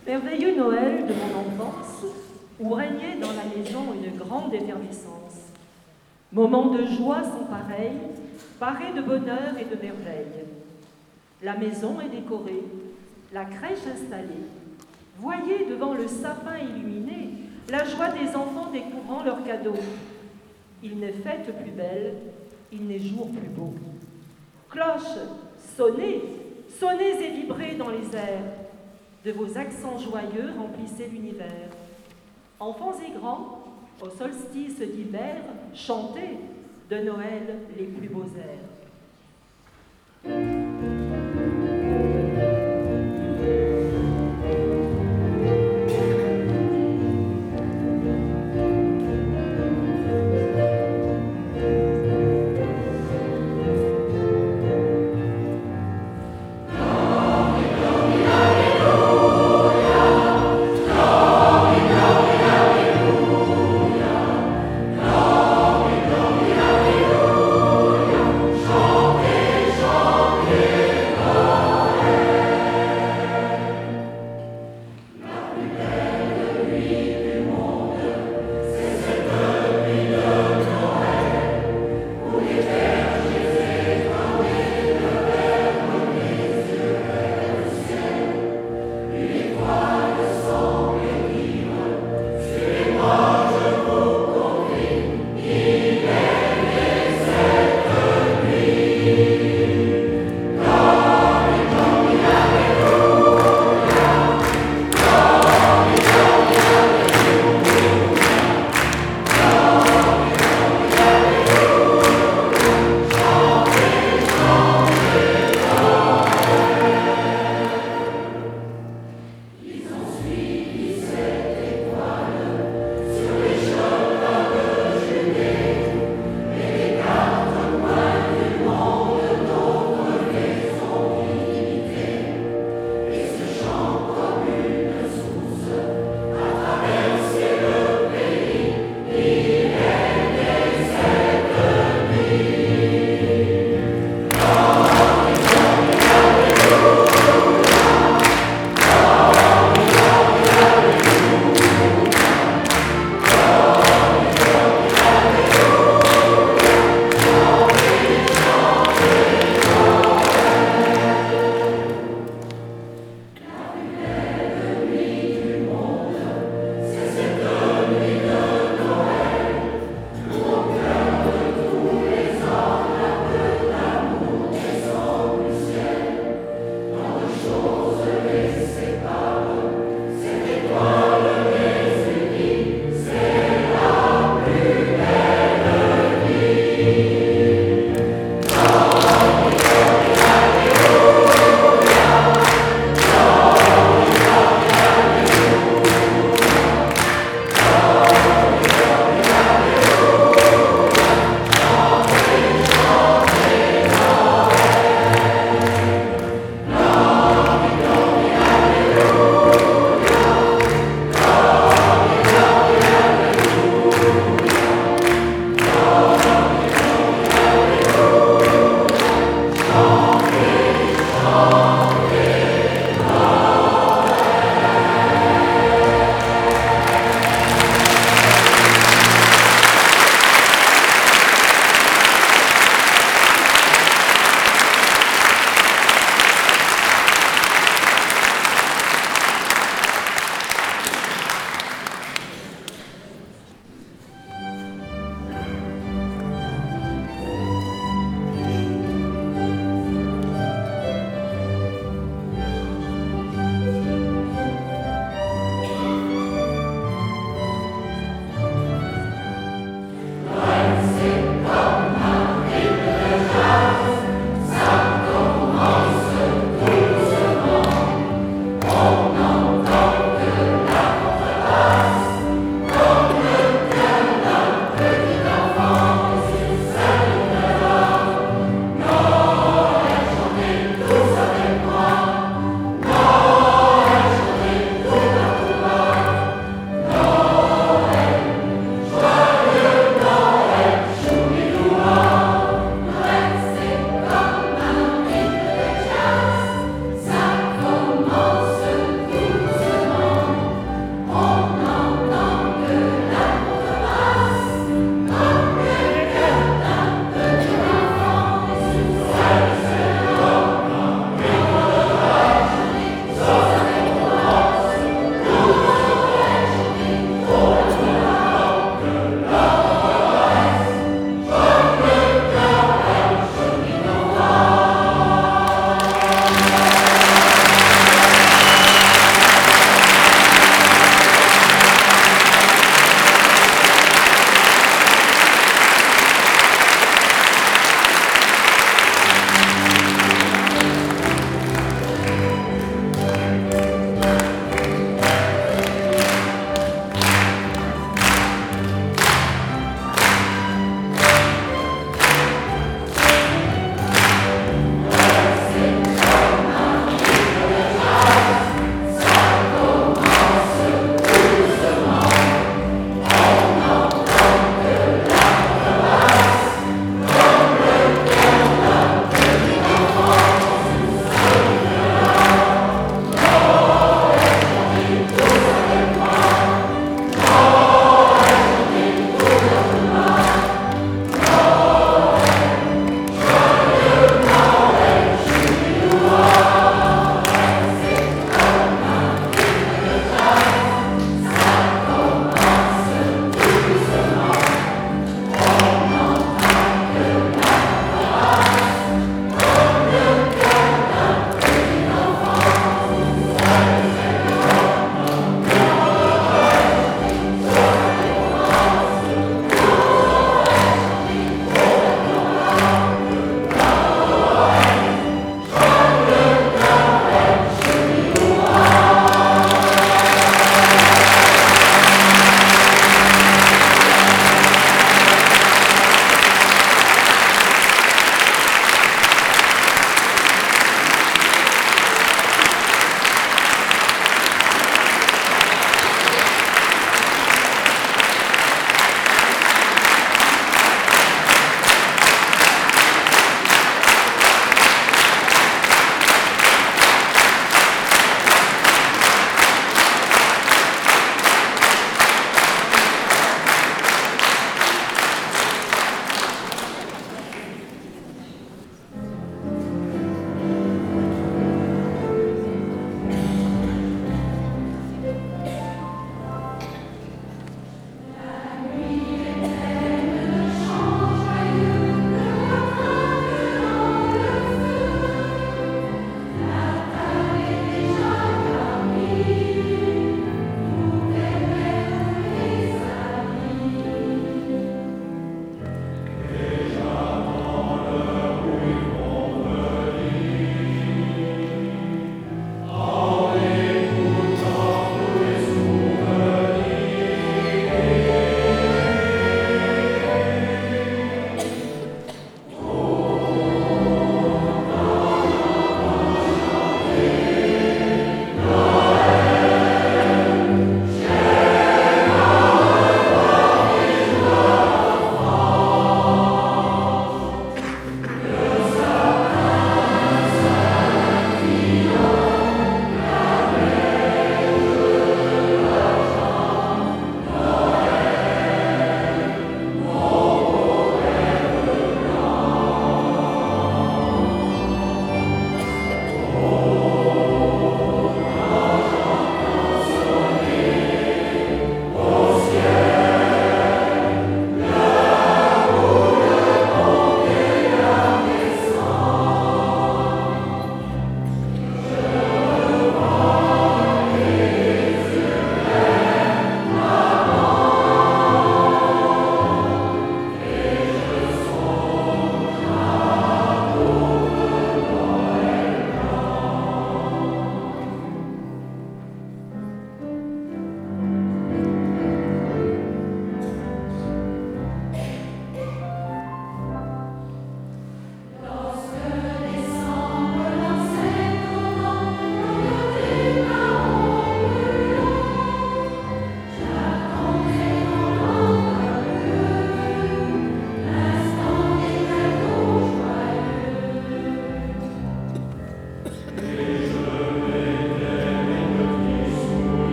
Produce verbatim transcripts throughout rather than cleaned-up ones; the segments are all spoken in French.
Merveilleux Noël de mon enfance, où régnait dans la maison une grande effervescence. Moments de joie sans pareil, parés de bonheur et de merveille. La maison est décorée, la crèche installée. Voyez devant le sapin illuminé la joie des enfants découvrant leurs cadeaux. Il n'est fête plus belle, il n'est jour plus beau. Cloches, sonnez, sonnez et vibrez dans les airs. De vos accents joyeux remplissez l'univers. Enfants et grands, au solstice d'hiver, chantez de Noël les plus beaux airs. Chantez, chantez,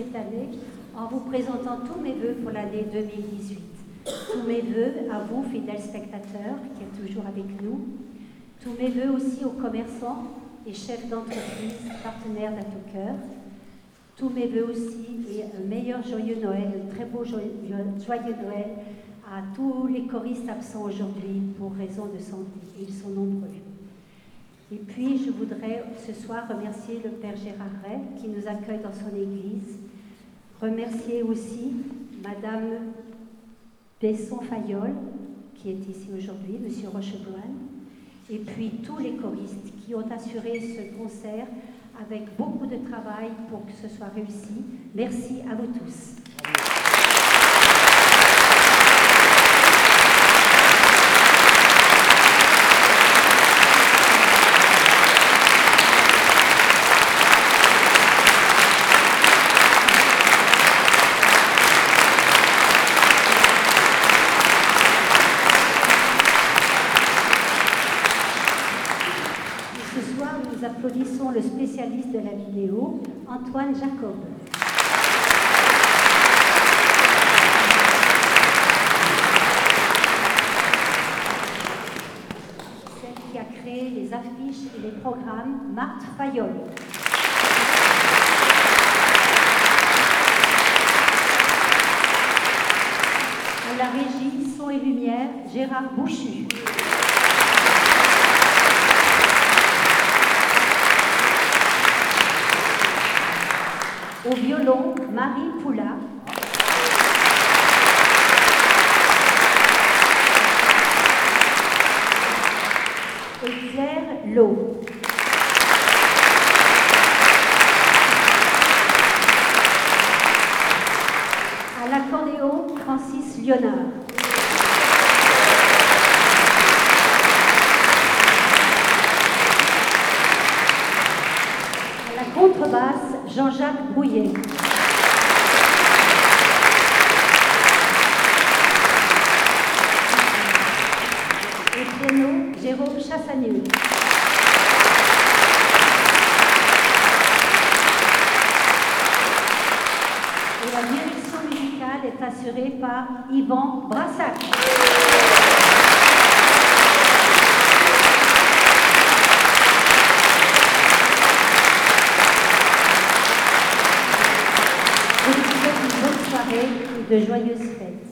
cette année en vous présentant tous mes vœux pour l'année deux mille dix-huit. Tous mes vœux à vous, fidèles spectateurs, qui êtes toujours avec nous. Tous mes vœux aussi aux commerçants et chefs d'entreprise, partenaires d'À tout cœur. Tous mes vœux aussi et un meilleur joyeux Noël, un très beau joyeux, joyeux Noël à tous les choristes absents aujourd'hui pour raison de santé. Et ils sont nombreux. Et puis, je voudrais ce soir remercier le Père Gérard Ray qui nous accueille dans son église. Remercier aussi Madame Besson-Fayol, qui est ici aujourd'hui, Monsieur Rochebloine, et puis tous les choristes qui ont assuré ce concert avec beaucoup de travail pour que ce soit réussi. Merci à vous tous. Nous applaudissons le spécialiste de la vidéo, Antoine Jacob. Celle qui a créé les affiches et les programmes, Marthe Fayol. À la régie, son et lumière, Gérard Bouchu. Au violon, Marie Poula. Et Claire Lowe. À l'accordéon, Francis Léonard. À la contrebasse, Jean-Jacques Brouillet. Au piano, Jérôme Chassagneux. Et la direction musicale est assurée par Yvan Brassac. Je vous souhaite une bonne soirée et de joyeuses fêtes.